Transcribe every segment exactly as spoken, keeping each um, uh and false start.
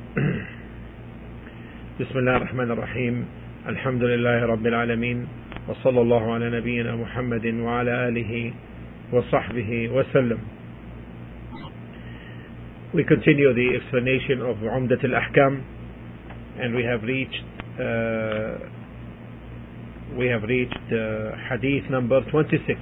بسم الله الرحمن الرحيم. الحمد لله رب العالمين، وصلى الله على نبينا محمد وعلى آله وصحبه وسلم. We continue the explanation of Umdat al-Ahkam, and we have reached uh, we have reached uh, hadith number twenty-six.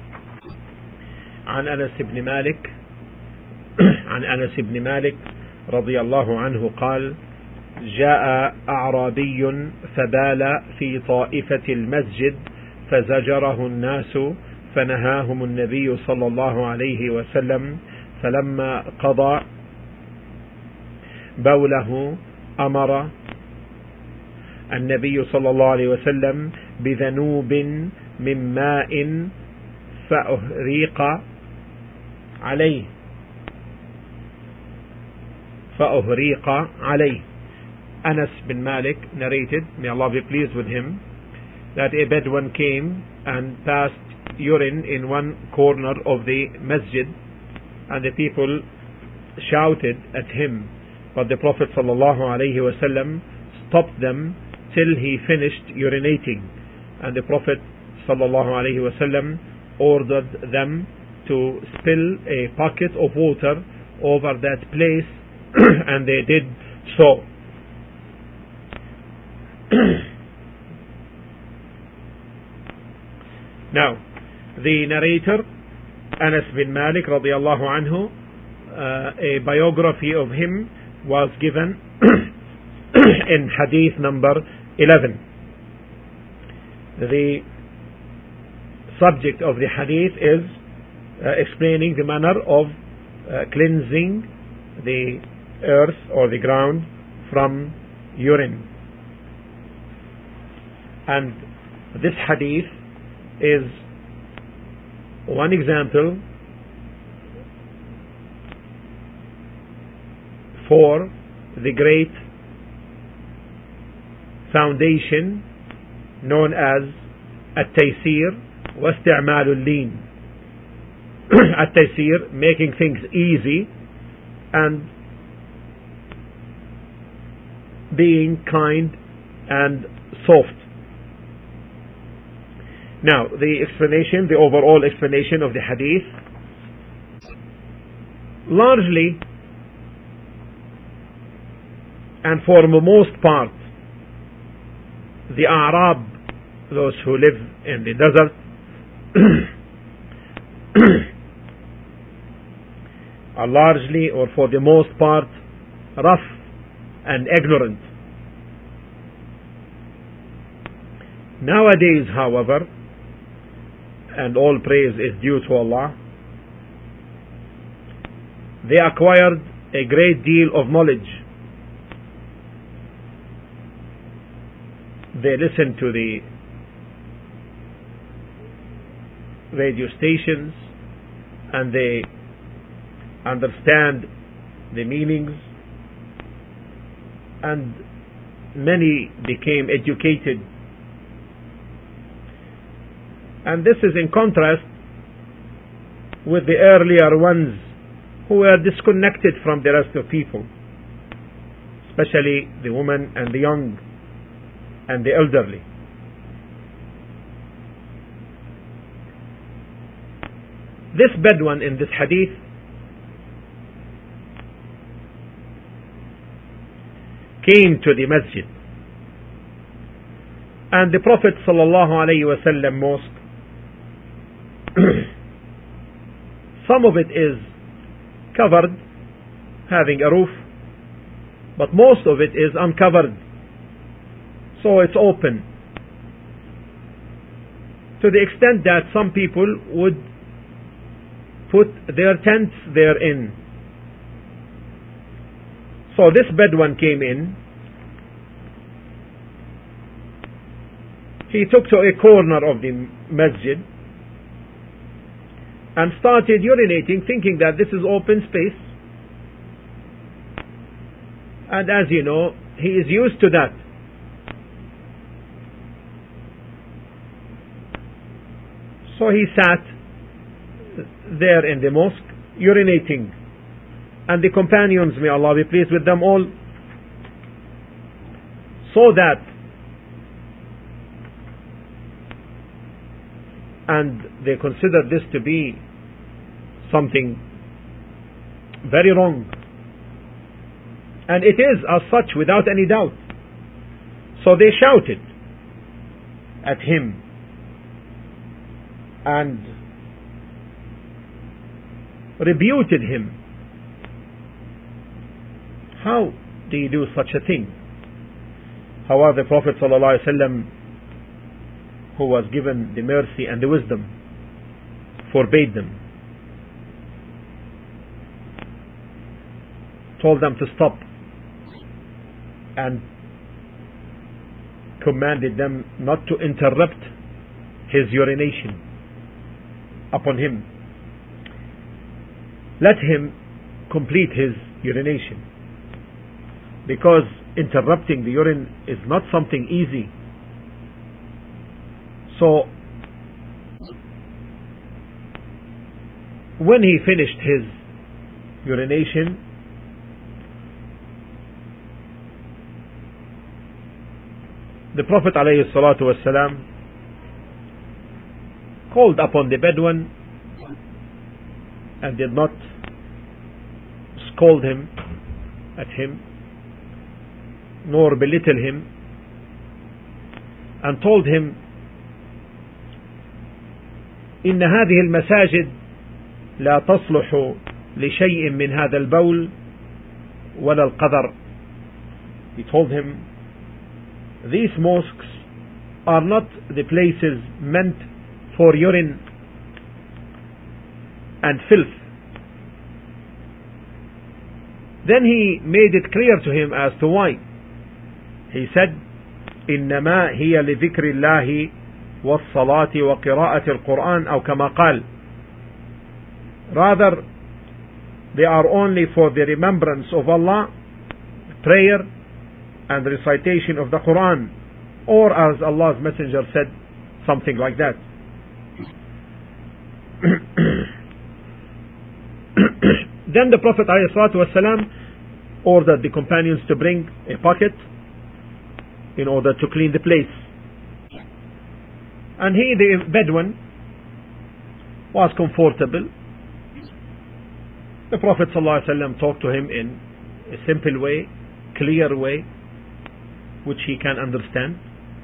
عن أنس بن مالك عن أنس بن مالك رضي الله عنه قال: جاء أعرابي فبال في طائفة المسجد فزجره الناس فنهاهم النبي صلى الله عليه وسلم، فلما قضى بوله أمر النبي صلى الله عليه وسلم بذنوب من ماء فأهريق عليه فأهريق عليه. Anas bin Malik narrated, may Allah be pleased with him, that a Bedouin came and passed urine in one corner of the masjid, and the people shouted at him, but the Prophet ﷺ stopped them till he finished urinating, and the Prophet ﷺ ordered them to spill a bucket of water over that place, and they did so. Now, the narrator, Anas bin Malik radiallahu anhu, uh, a biography of him was given in hadith number eleven. The subject of the hadith is uh, explaining the manner of uh, cleansing the earth or the ground from urine. And this hadith is one example for the great foundation known as At-Taysir wa Isti'mal al-Lin. At-Taysir, making things easy, and being kind and soft. Now, the explanation, the overall explanation of the hadith, largely and for the most part, the Arab, those who live in the desert, are largely, or for the most part, rough and ignorant. Nowadays, however, and all praise is due to Allah, they acquired a great deal of knowledge. They listen to the radio stations and they understand the meanings, and many became educated. And this is in contrast with the earlier ones who were disconnected from the rest of people, especially the women and the young and the elderly. This Bedouin in this hadith came to the masjid, and the Prophet ﷺ mosque, some of it is covered, having a roof, but most of it is uncovered, so it's open, to the extent that some people would put their tents therein. So this Bedouin came in. He took to a corner of the masjid and started urinating, thinking that this is open space. And as you know, he is used to that. So he sat there in the mosque urinating, and the companions, may Allah be pleased with them all, saw that and they considered this to be something very wrong, and it is as such without any doubt. So they shouted at him and rebuked him. How do you do such a thing? However, the Prophet ﷺ, who was given the mercy and the wisdom, forbade them, told them to stop, and commanded them not to interrupt his urination upon him. Let him complete his urination, because interrupting the urine is not something easy. So when he finished his urination, the Prophet ﷺ called upon the Bedouin and did not scold him at him nor belittle him, and told him, إن هذه المساجد لا تصلح لشيء من هذا البول ولا القذر. He told him, these mosques are not the places meant for urine and filth. Then he made it clear to him as to why. He said, إنما هي لذكر الله والصلاة وقراءة القرآن أو كما قال. Rather, they are only for the remembrance of Allah, prayer, and recitation of the Quran, or as Allah's Messenger said, something like that. Then the Prophet ﷺ ordered the companions to bring a bucket in order to clean the place. And he, the Bedouin, was comfortable. The Prophet ﷺ talked to him in a simple way, clear way, which he can understand.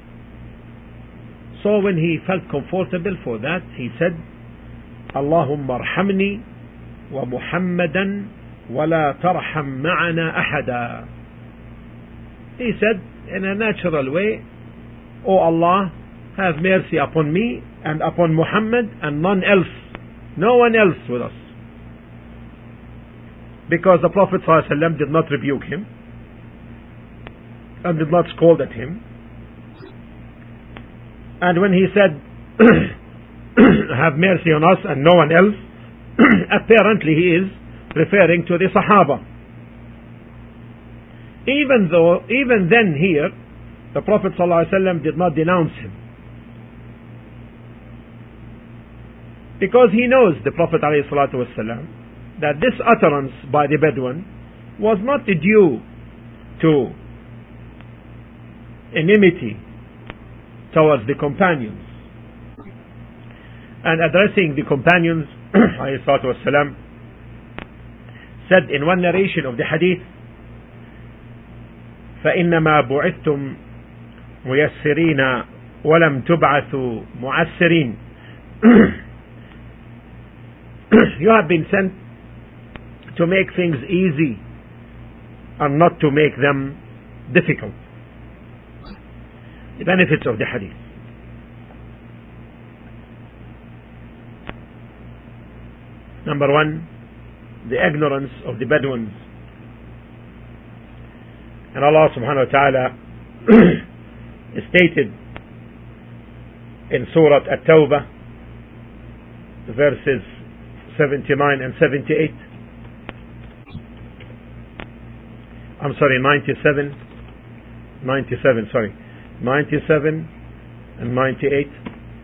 So when he felt comfortable for that, he said, Allahumma arhamni wa Muhammadan wa la tarham ma'ana ahada. He said in a natural way, O Allah, have mercy upon me and upon Muhammad and none else, no one else with us. Because the Prophet ﷺ did not rebuke him and did not scold at him. And when he said, have mercy on us and no one else, apparently he is referring to the Sahaba. Even though, even then here, the Prophet ﷺ did not denounce him. Because he knows, the Prophet ﷺ, that this utterance by the Bedouin was not due to enmity towards the companions. And addressing the companions, ﷺ said in one narration of the hadith, فإنما بعثتم ميسرين ولم تبعثوا معسرين. You have been sent to make things easy and not to make them difficult. The benefits of the hadith. Number one, the ignorance of the Bedouins. And Allah subhanahu wa ta'ala stated in Surah At-Tawbah, verses seventy-nine and seventy-eight. I'm sorry, ninety-seven, ninety-seven, sorry, ninety-seven and ninety-eight.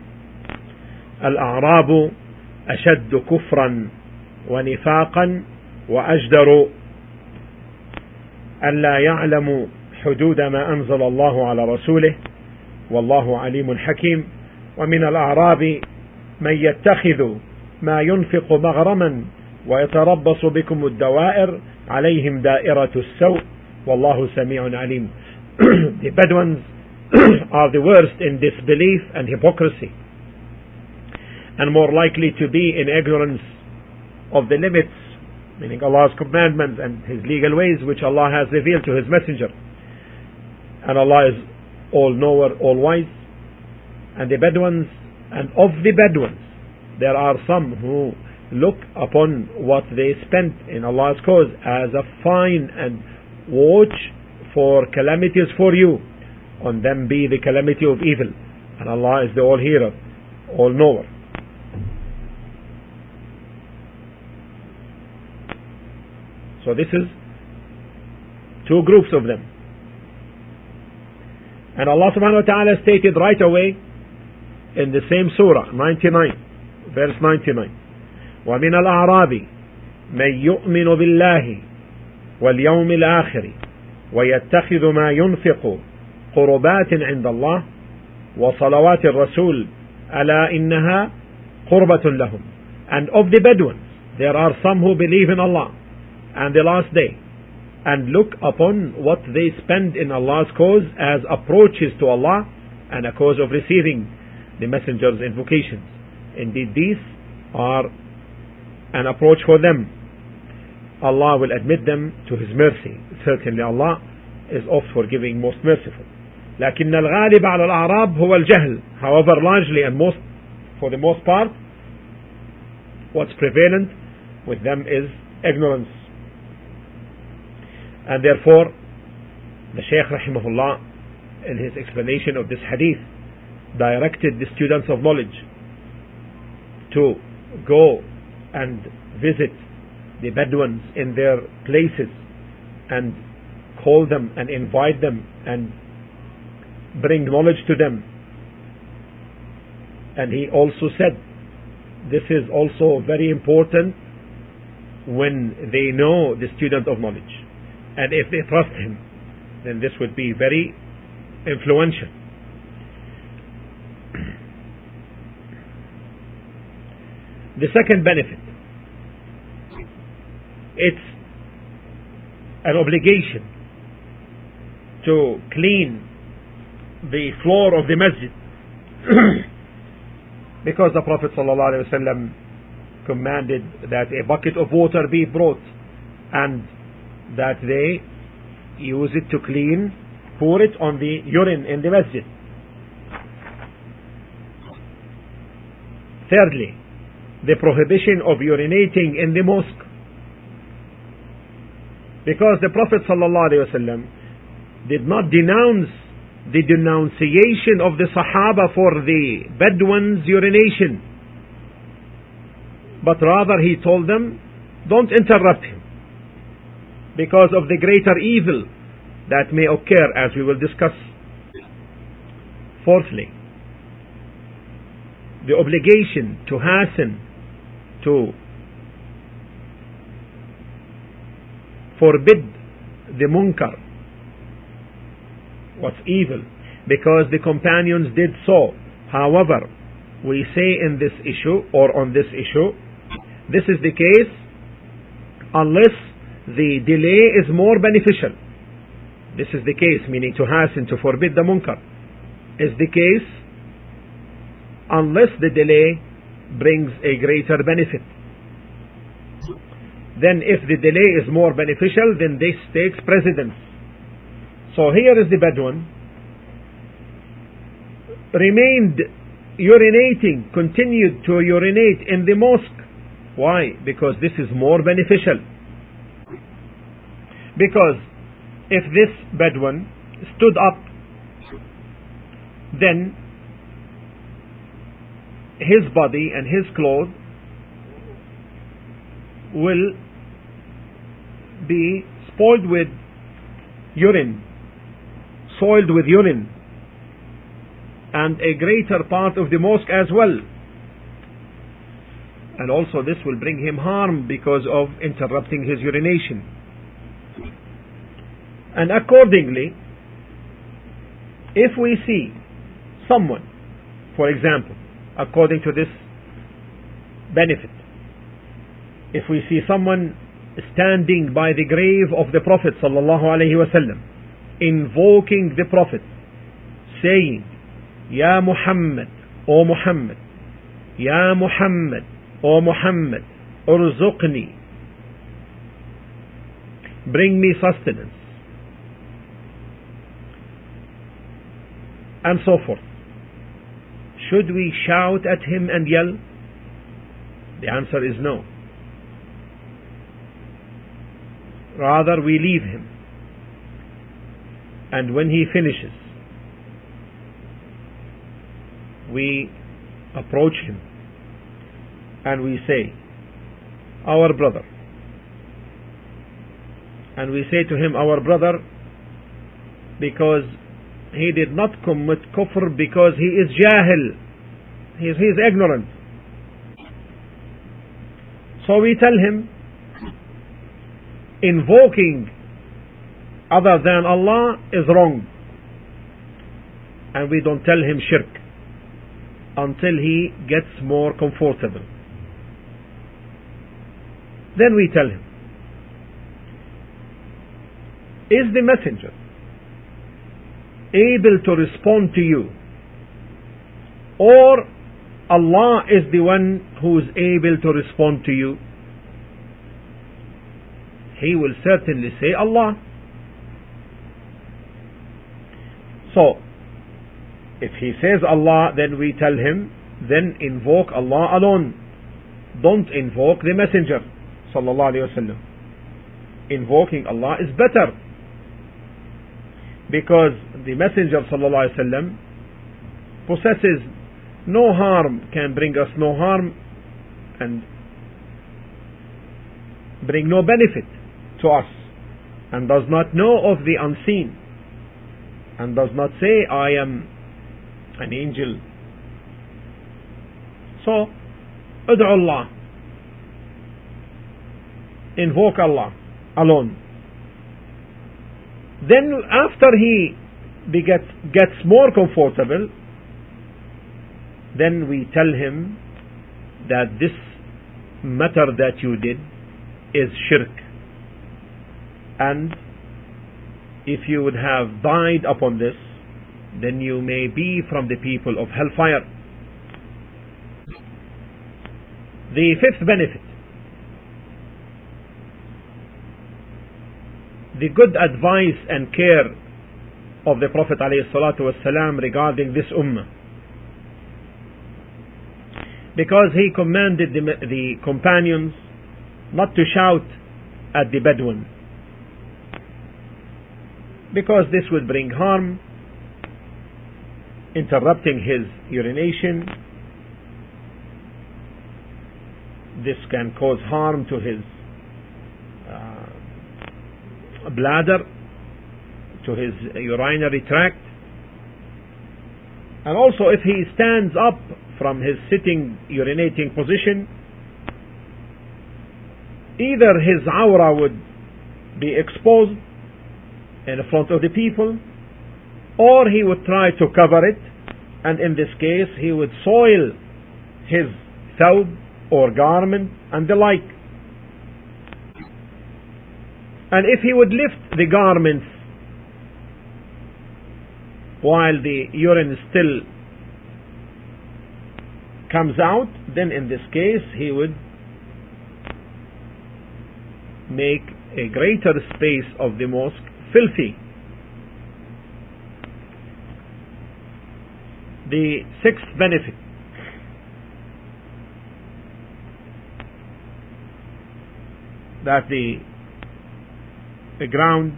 الأعراب أشد كفرا ونفاقا وأجدر ألا يعلموا حدود ما أنزل الله على رسوله والله عليم حكيم. ومن الأعراب من يتخذ ما ينفق مغرما ويتربص بكم الدوائر عليهم دائرة السوء والله سميع عليم. The Bedouins are the worst in disbelief and hypocrisy, and more likely to be in ignorance of the limits, meaning Allah's commandments and His legal ways which Allah has revealed to His messenger. And Allah is all knower, all wise. And the Bedouins, and of the Bedouins there are some who look upon what they spent in Allah's cause as a fine, and watch for calamities for you. On them be the calamity of evil, and Allah is the all hearer, all knower. So this is two groups of them. And Allah subhanahu wa ta'ala stated right away in the same surah, ninety-nine, verse ninety-nine, وَمِنَ الْأَعْرَابِ مَنْ يُؤْمِنُ بِاللَّهِ وَالْيَوْمِ الْآخِرِ وَيَتَّخِذُ مَا يُنْفِقُ قُرُبَاتٍ عِنْدَ اللَّهِ وَصَلَوَاتِ الرَّسُولِ أَلَا إِنَّهَا قُرْبَةٌ لَهُمْ. And of the Bedouins there are some who believe in Allah and the last day, and look upon what they spend in Allah's cause as approaches to Allah and a cause of receiving the messenger's invocations. Indeed, these are an approach for them. Allah will admit them to His mercy. Certainly Allah is oft forgiving, most merciful. لكن الغالب على الأعراب هو الجهل. However, largely and most, for the most part, what's prevalent with them is ignorance. And therefore, the Shaykh rahimahullah, in his explanation of this hadith, directed the students of knowledge to go and visit the Bedouins in their places and call them and invite them and bring knowledge to them. And he also said this is also very important when they know the student of knowledge, and if they trust him, then this would be very influential. The second benefit, it's an obligation to clean the floor of the masjid because the Prophet ﷺ commanded that a bucket of water be brought and that they use it to clean, pour it on the urine in the masjid. Thirdly, the prohibition of urinating in the mosque, because the Prophet ﷺ did not denounce the denunciation of the Sahaba for the Bedouins' urination, but rather he told them, don't interrupt him because of the greater evil that may occur, as we will discuss. Fourthly, the obligation to hasten to forbid the munkar, what's evil, because the companions did so. However, we say in this issue, or on this issue, this is the case unless the delay is more beneficial. This is the case, meaning to hasten to forbid the munkar is the case unless the delay brings a greater benefit. Then if the delay is more beneficial, then this takes precedence. So here is the Bedouin remained urinating, continued to urinate in the mosque. Why? Because this is more beneficial. Because if this Bedouin stood up, then his body and his clothes will be spoiled with urine, soiled with urine, and a greater part of the mosque as well. And also this will bring him harm because of interrupting his urination. And accordingly, if we see someone, for example, according to this benefit, if we see someone standing by the grave of the Prophet sallallahu alaihi wasallam, invoking the Prophet, saying, Ya Muhammad, O Muhammad, Ya Muhammad, O Muhammad, urzuqni, bring me sustenance, and so forth. Should we shout at him and yell? The answer is no. Rather, we leave him, and when he finishes, we approach him and we say, our brother, and we say to him, our brother, because he did not commit kufr, because he is jahil, he is, he is ignorant. So we tell him, invoking other than Allah is wrong, and we don't tell him shirk until he gets more comfortable. Then we tell him, is the messenger able to respond to you, or Allah is the one who is able to respond to you? He will certainly say Allah. So, if he says Allah, then we tell him, then invoke Allah alone. Don't invoke the messenger sallallahu alaihi wasallam. Invoking Allah is better, because the messenger sallallahu alaihi wasallam possesses no harm, can bring us no harm and bring no benefit to us, and does not know of the unseen, and does not say I am an angel. So ud'u Allah, invoke Allah alone. Then after he begets, gets more comfortable, then we tell him that this matter that you did is shirk, and if you would have died upon this, then you may be from the people of hellfire. The fifth benefit, the good advice and care of the Prophet ﷺ regarding this ummah, because he commanded the, the companions not to shout at the Bedouin, because this would bring harm, interrupting his urination. This can cause harm to his uh, bladder, to his urinary tract, and also if he stands up from his sitting urinating position, either his awra would be exposed in front of the people, or he would try to cover it, and in this case he would soil his thawb or garment and the like. And if he would lift the garments while the urine still comes out, then in this case he would make a greater space of the mosque filthy. The sixth benefit, that the, the ground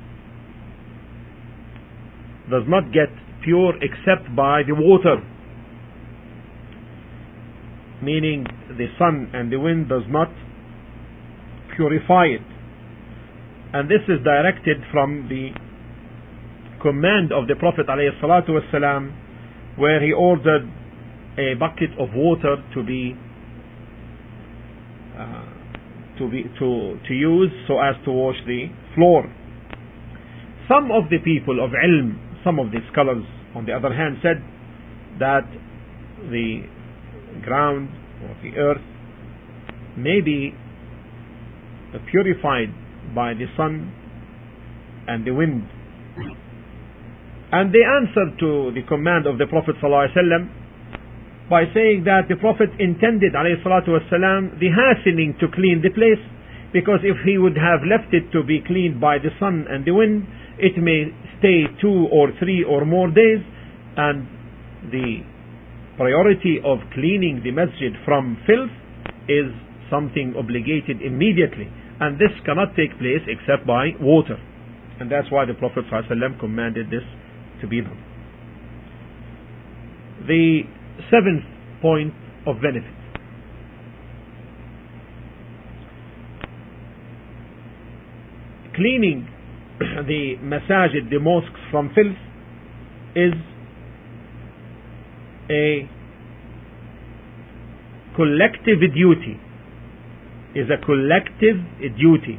does not get pure except by the water, meaning the sun and the wind does not purify it. And this is directed from the command of the Prophet ﷺ, where he ordered a bucket of water to be uh, to be to to use so as to wash the floor. Some of the people of ilm some of the scholars, on the other hand, said that the ground or the earth may be purified by the sun and the wind. And they answered to the command of the Prophet ﷺ by saying that the Prophet intended ﷺ the hastening to clean the place, because if he would have left it to be cleaned by the sun and the wind, it may stay two or three or more days, and the priority of cleaning the masjid from filth is something obligated immediately, and this cannot take place except by water. And that's why the Prophet ﷺ commanded this to be done. The seventh point of benefit: cleaning the masajid, the mosques, from filth is a collective duty, is a collective duty.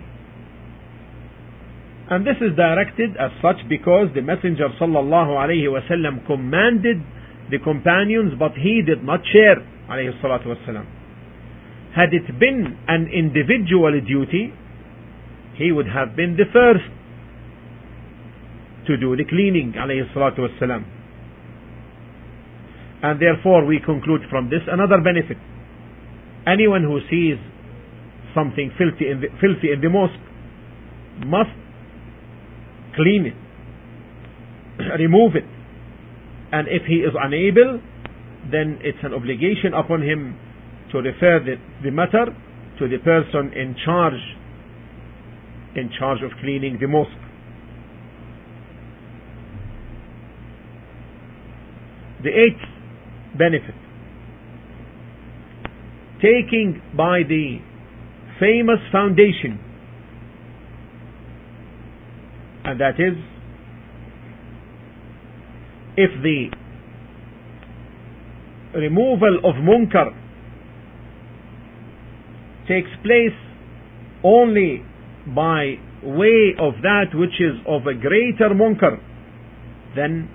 And this is directed as such because the Messenger sallallahu alayhi wa sallam commanded the companions, but he did not share, alayhi salatu wasalam. Had it been an individual duty, he would have been the first to do the cleaning, alayhi salatu wasalam. And therefore we conclude from this another benefit: anyone who sees something filthy in the, filthy in the mosque must clean it, remove it, and if he is unable, then it's an obligation upon him to refer the, the matter to the person in charge in charge of cleaning the mosque. The eighth benefit: taking by the famous foundation, and that is, if the removal of munkar takes place only by way of that which is of a greater munkar, then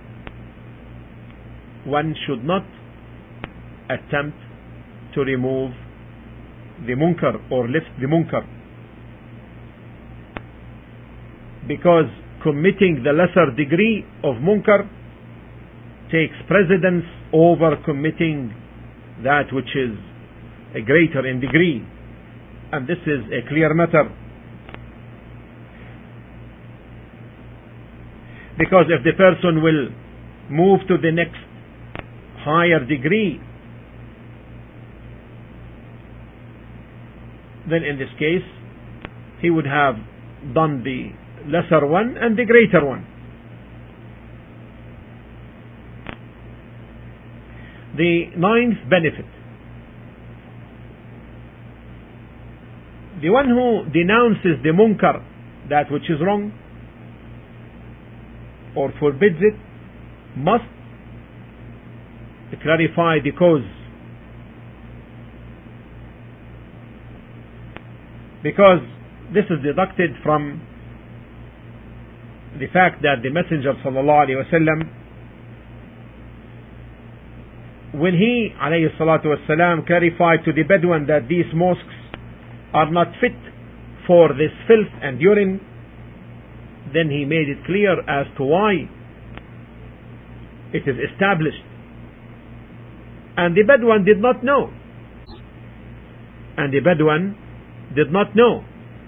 one should not attempt to remove the munkar or lift the munkar, because committing the lesser degree of munkar takes precedence over committing that which is a greater in degree, and this is a clear matter. Because if the person will move to the next higher degree, then in this case he would have done the lesser one and the greater one. The ninth benefit: the one who denounces the munkar, that which is wrong, or forbids it, must clarify the cause, because this is deducted from the fact that the Messenger sallallahu alaihi wasallam, when he alayhi salatu wasalam clarified to the Bedouin that these mosques are not fit for this filth and urine, then he made it clear as to why it is established. And the Bedouin did not know. And the Bedouin did not know.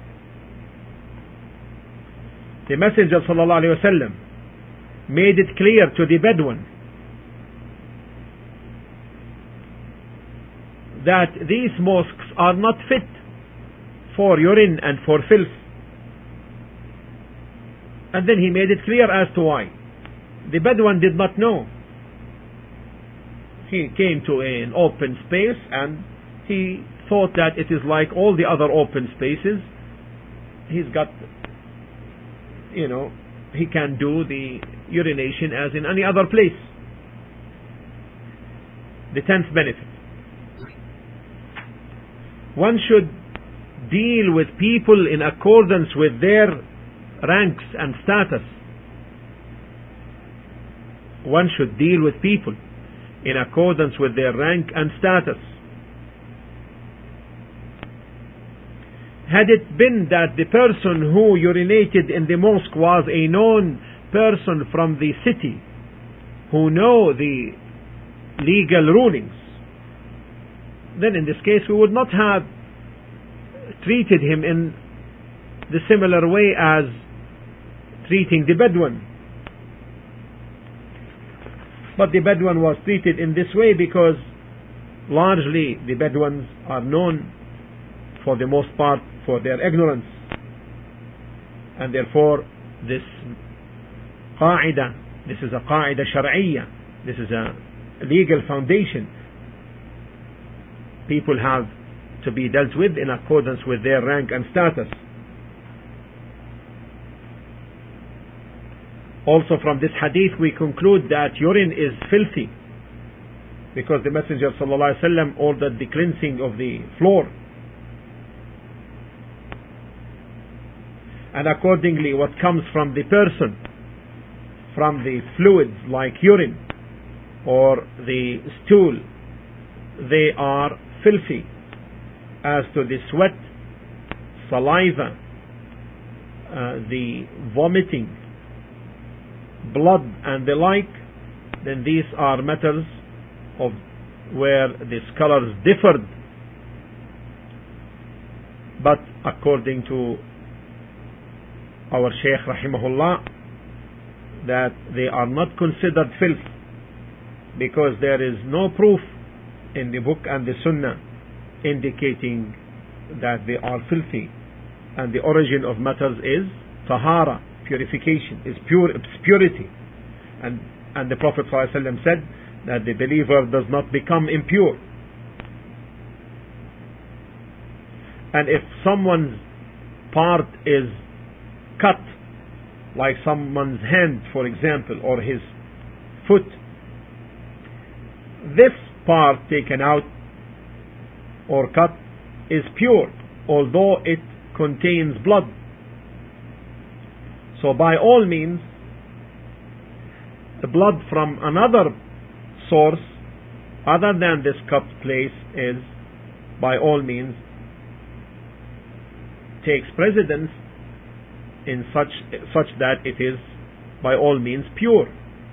The Messenger sallallahu alaihi wasallam made it clear to the Bedouin that these mosques are not fit for urine and for filth. And then he made it clear as to why. The Bedouin did not know. He came to an open space and he thought that it is like all the other open spaces. He's got, you know, he can do the urination as in any other place. The tenth benefit: one should deal with people in accordance with their ranks and status. one should deal with people in accordance with their rank and status. Had it been that the person who urinated in the mosque was a known person from the city who know the legal rulings, then in this case we would not have treated him in the similar way as treating the Bedouin. But the Bedouin was treated in this way because largely the Bedouins are known for the most part for their ignorance, and therefore this qaida, this is a qaida shar'iyya, this is a legal foundation. People have to be dealt with in accordance with their rank and status. Also from this hadith we conclude that urine is filthy, because the Messenger sallallahu alaihi wasallam ordered the cleansing of the floor, and accordingly what comes from the person, from the fluids like urine or the stool, they are filthy. As to the sweat, saliva, uh, the vomiting, blood and the like, then these are matters of where the scholars differed, but according to our Shaykh rahimahullah, that they are not considered filth, because there is no proof in the book and the sunnah indicating that they are filthy, and the origin of matters is tahara, purification, is pure, it's purity, and and the Prophet ﷺ said that the believer does not become impure. And if someone's part is cut, like someone's hand for example, or his foot, this part taken out or cut is pure, although it contains blood. So by all means, the blood from another source other than this cut place is by all means takes precedence in such such that it is by all means pure.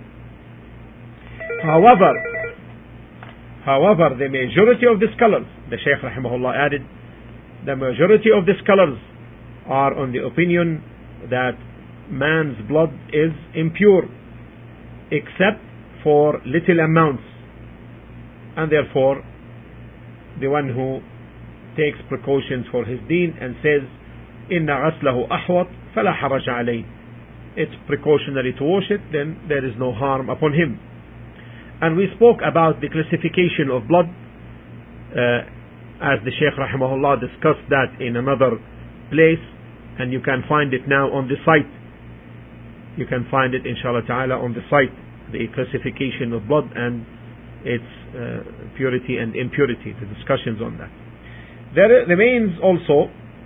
However, however, the majority of the scholars, the Shaykh rahimahullah added, the majority of the scholars are on the opinion that man's blood is impure except for little amounts, and therefore the one who takes precautions for his deen and says inna ghaslahu ahwat fala haraj alayh, it's precautionary to wash it, then there is no harm upon him. And we spoke about the classification of blood, uh, as the Shaykh rahimahullah discussed that in another place, and you can find it now on the site. You can find it inshallah ta'ala on the site, the classification of blood and its uh, purity and impurity, the discussions on that. There remains also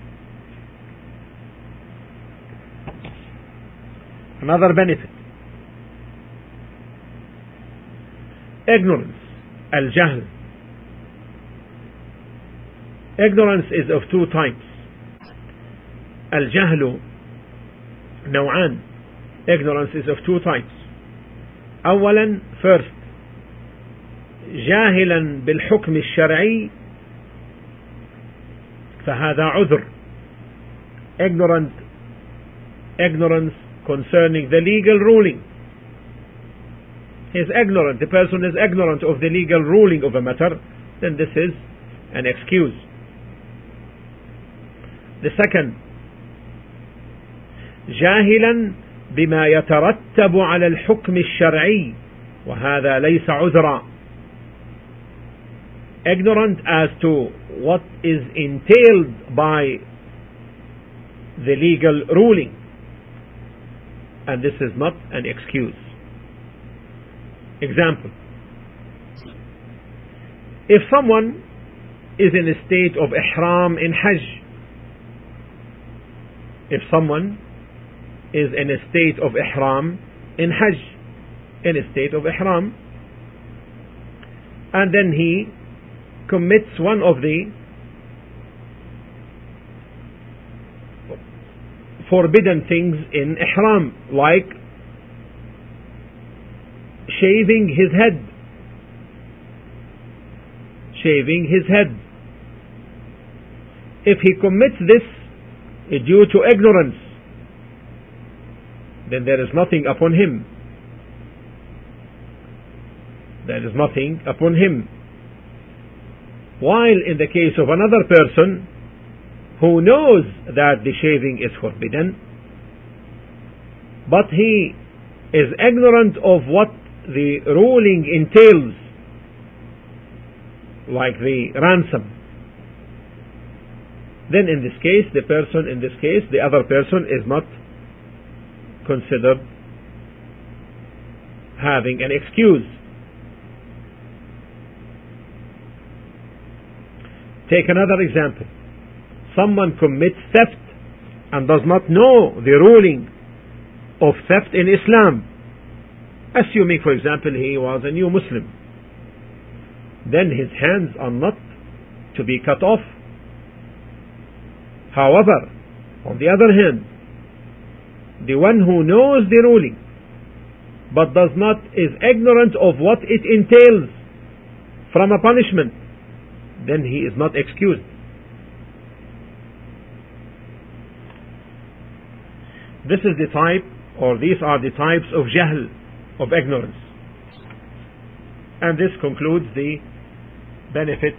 another benefit: ignorance, al-jahl. Ignorance is of two types. Al-jahlu naw'an. Ignorance is of two types. أولا, first, جاهلا بالحكم الشرعي فهذا عذر. Ignorant, ignorance concerning the legal ruling. He is ignorant, the person is ignorant of the legal ruling of a matter, then this is an excuse. The second, جاهلا بما يترتب على الحكم الشرعي وهذا ليس عذرا. Ignorant as to what is entailed by the legal ruling, and this is not an excuse. Example: if someone is in a state of ihram in Hajj, if someone is in a state of ihram in Hajj, in a state of ihram, and then he commits one of the forbidden things in ihram, like shaving his head. Shaving his head. If he commits this due to ignorance, then there is nothing upon him. There is nothing upon him. While in the case of another person who knows that the shaving is forbidden, but he is ignorant of what the ruling entails, like the ransom, then in this case, the person, in this case, the other person is not considered having an excuse. Take another example. Someone commits theft and does not know the ruling of theft in Islam. Assuming, for example, he was a new Muslim, then his hands are not to be cut off. However, on the other hand, the one who knows the ruling but does not, is ignorant of what it entails from a punishment, then he is not excused. This is the type, or these are the types of jahl, of ignorance. And this concludes the benefits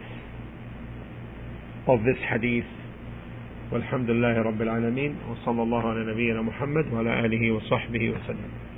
of this hadith. والحمد لله رب العالمين وصلى الله على نبينا محمد وعلى آله وصحبه وسلم.